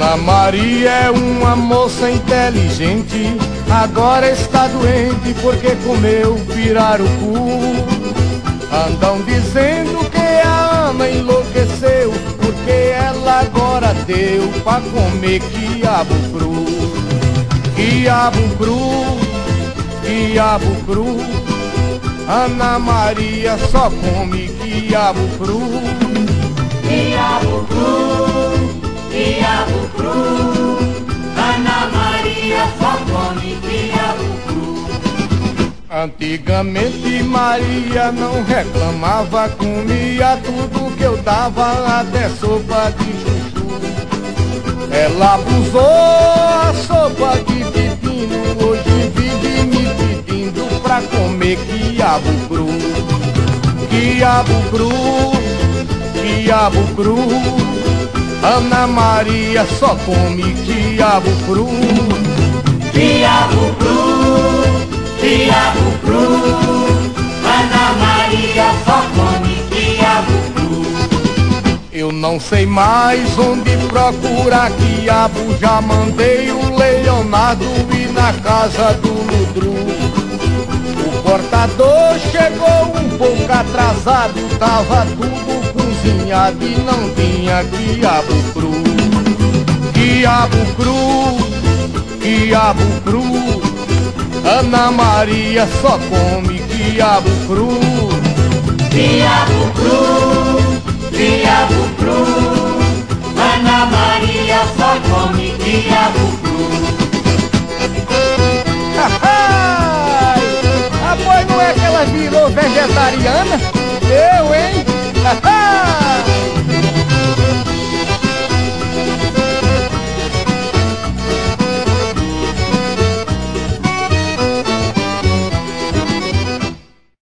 Ana Maria é uma moça inteligente, agora está doente porque comeu pirarucu. Andam dizendo que a Ana enlouqueceu, porque ela agora deu pra comer quiabo cru. Quiabo cru, quiabo cru, Ana Maria só come quiabo cru. Quiabo cru, quiabo cru, Ana Maria só come quiabo cru. Antigamente Maria não reclamava, comia tudo que eu dava, até sopa de chuchu. Ela abusou a sopa de pepino, hoje vive me pedindo pra comer quiabo cru. Quiabo cru, quiabo cru, Ana Maria só come quiabo cru. Quiabo cru, quiabo cru, Ana Maria só come quiabo cru. Eu não sei mais onde procurar quiabo, já mandei o Leonardo ir na casa do Ludru. O portador chegou um pouco atrasado, tava tudo cozinhado e não tinha quiabo cru. Quiabo cru, quiabo cru, Ana Maria só come quiabo cru. Quiabo cru, quiabo cru, Ana Maria só come quiabo cru. Pois não é que ela virou vegetariana? Eu, hein?